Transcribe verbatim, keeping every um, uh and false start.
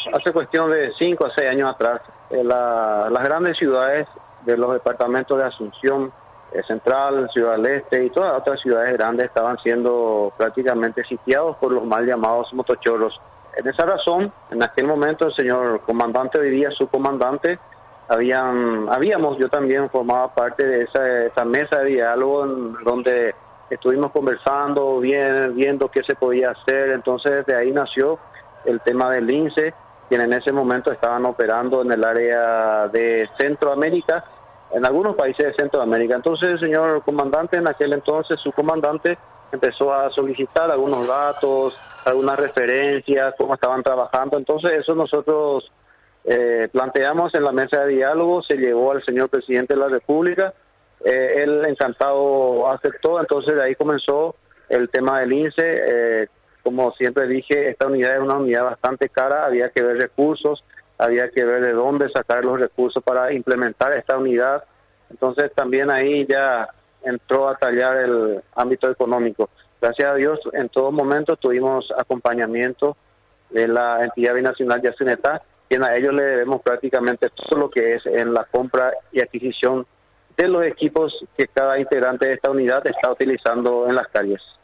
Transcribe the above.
hace cuestión de cinco a seis años atrás, eh, la, las grandes ciudades de los departamentos de Asunción, eh, Central, Ciudad del Este y todas las otras ciudades grandes estaban siendo prácticamente sitiados por los mal llamados motochorros. En esa razón, en aquel momento el señor comandante, hoy día su comandante, habían, habíamos, yo también formaba parte de esa, esa mesa de diálogo en donde estuvimos conversando, bien, viendo qué se podía hacer. Entonces de ahí nació el tema del lince, quien en ese momento estaban operando en el área de Centroamérica, en algunos países de Centroamérica. Entonces el señor comandante, en aquel entonces su comandante, empezó a solicitar algunos datos, algunas referencias, cómo estaban trabajando. Entonces eso nosotros eh, planteamos en la mesa de diálogo, se llevó al señor presidente de la República, eh, él encantado aceptó. Entonces de ahí comenzó el tema del lince. Eh, como siempre dije, esta unidad es una unidad bastante cara, había que ver recursos, había que ver de dónde sacar los recursos para implementar esta unidad. Entonces también ahí ya entró a tallar el ámbito económico. Gracias a Dios, en todo momento tuvimos acompañamiento de la entidad binacional Yacyretá, quien a ellos le debemos prácticamente todo lo que es en la compra y adquisición de los equipos que cada integrante de esta unidad está utilizando en las calles.